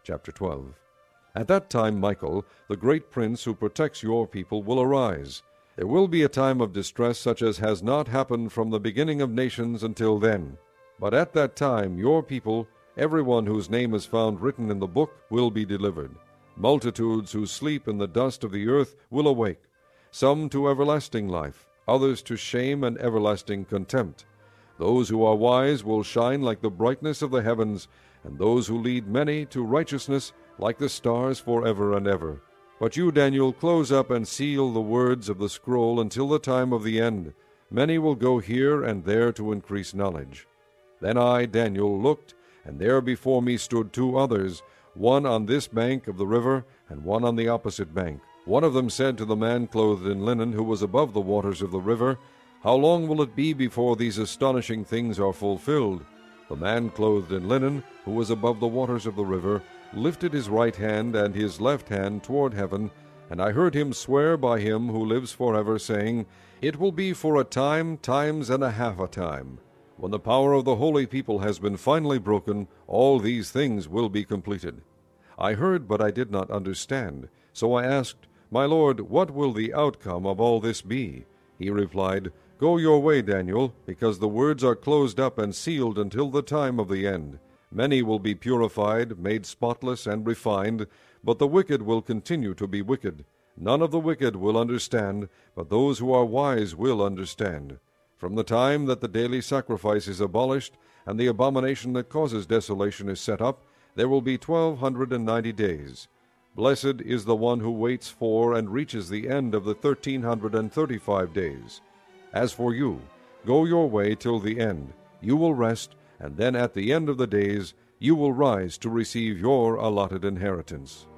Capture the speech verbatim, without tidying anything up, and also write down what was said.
Chapter twelve. At that time Michael, the great prince who protects your people, will arise. There will be a time of distress such as has not happened from the beginning of nations until then. But at that time your people, everyone whose name is found written in the book, will be delivered. Multitudes who sleep in the dust of the earth will awake, some to everlasting life, others to shame and everlasting contempt. Those who are wise will shine like the brightness of the heavens, and those who lead many to righteousness like the stars forever and ever. But you, Daniel, close up and seal the words of the scroll until the time of the end. Many will go here and there to increase knowledge. Then I, Daniel, looked, and there before me stood two others, one on this bank of the river, and one on the opposite bank. One of them said to the man clothed in linen, who was above the waters of the river, How long will it be before these astonishing things are fulfilled? The man clothed in linen, who was above the waters of the river, lifted his right hand and his left hand toward heaven, and I heard him swear by him who lives forever, saying, It will be for a time, times and a half a time. When the power of the holy people has been finally broken, all these things will be completed. I heard, but I did not understand. So I asked, My Lord, what will the outcome of all this be? He replied, Go your way, Daniel, because the words are closed up and sealed until the time of the end. Many will be purified, made spotless, and refined, but the wicked will continue to be wicked. None of the wicked will understand, but those who are wise will understand. From the time that the daily sacrifice is abolished, and the abomination that causes desolation is set up, there will be twelve hundred and ninety days. Blessed is the one who waits for and reaches the end of the thirteen hundred and thirty-five days. As for you, go your way till the end. You will rest, and then at the end of the days you will rise to receive your allotted inheritance.